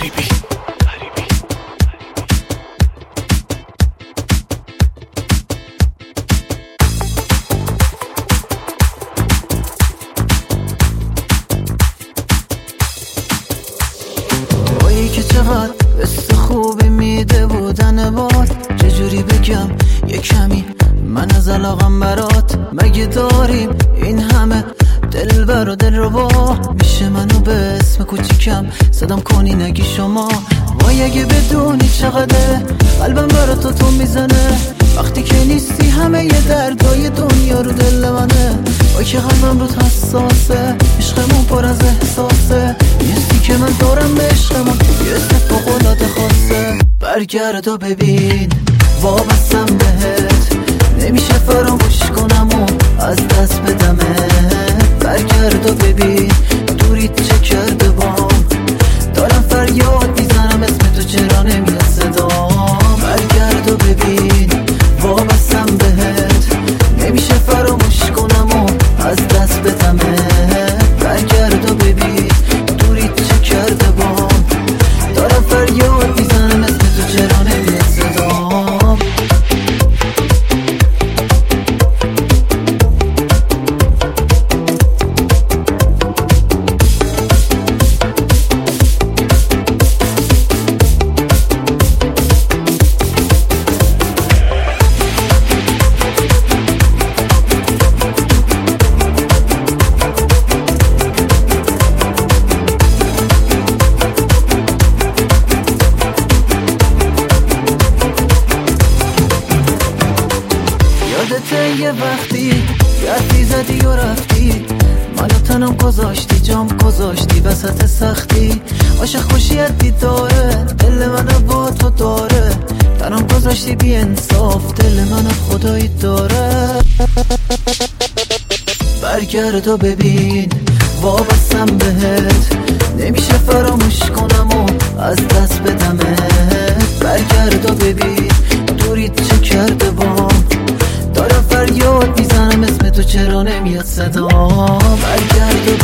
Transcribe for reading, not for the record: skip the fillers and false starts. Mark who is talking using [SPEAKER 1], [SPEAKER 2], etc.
[SPEAKER 1] که چقدر قصه خوبی میده بودن باد، چجوری بگم یه کمی من از علاقم برات. مگه داریم این همه دلبر و دلربا؟ میشه منو به اسم کوچیکم صدام کنی نگی شما؟ وای اگه بدونی چقدر قلبم برات تو میزنه وقتی که نیستی. همه یه دردای دنیا رو دل منه. وای که قلبم روت حساسه، عشقمون پر از احساسه. نیستی که من دارم به عشقمون یه صد فوق‌العاده خاصه. برگرد و ببین وابستم بهت، نمیشه فراموش کنم و از دست بدمت. برگرد و ببین دوریت چه کرده بام، دارم فریاد میزنم اسم تو چرا نمیاد صدام. برگرد و ببین وابستم بهت، نمیشه فراموش کنم و از دست بدمت. برگرد و ببین دوریت چه کرده بام، دارم فریاد میزنم اسم تو چرا نمیاد صدام. یادته یه وقتی گردی زدی و رفتی، منو تنم گذاشتی جام گذاشتی وسط سختی. عاشق خوشیت دیداره دل منو با تو داره، تنم گذاشتی بی انصاف دل منو خدایی داره. برگرد و ببین وابستم بهت، نمیشه فراموش کنم و از دست بدمت. برگرد و ببین دوریت چه کرده بام، دارم فریاد میزنم اسم تو چرا نمیاد صدام. برگرد و